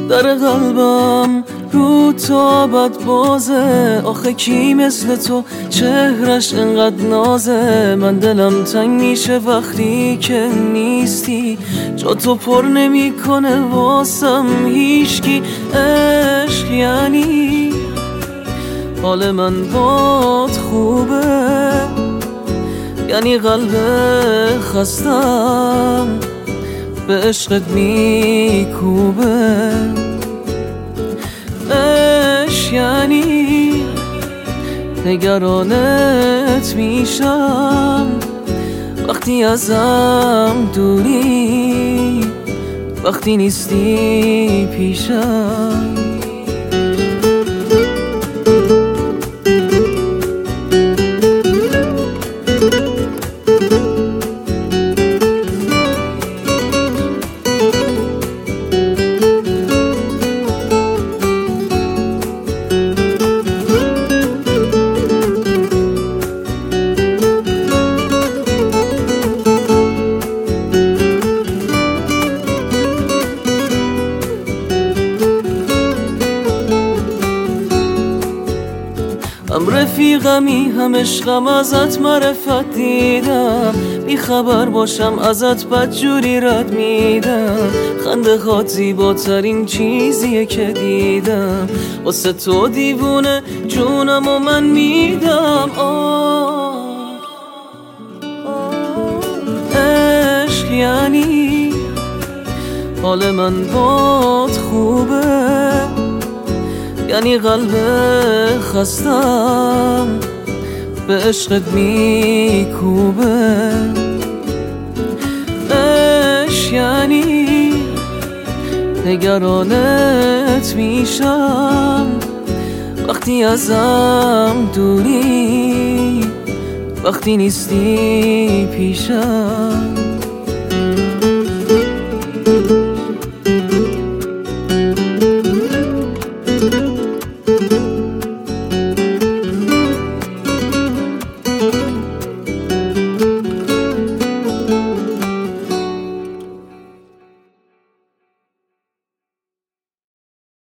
در قلبم رو تا بد بازه. آخه کی مثل تو چهرش انقدر نازه؟ من دلم تنگ میشه وقتی که نیستی، جا تو پر نمی کنه واسم هیچکی. عشق یعنی حال من باد خوبه، یعنی قلب خستم به عشقت میکوبه. عشق یعنی نگرانت میشم وقتی ازم دوری، وقتی نیستی پیشم. هم رفیقمی هم عشقم، ازت معرفت دیدم، بی خبر باشم ازت بدجوری رد میدم. خنده هات زیباترین چیزیه که دیدم، واسه تو دیوونه جونم و من میدم. عشق یعنی حال من باد خوبه، یعنی قلب خستم به عشقت میکوبه. عشق یعنی نگرانت میشم وقتی ازم دوری، وقتی نیستی پیشم.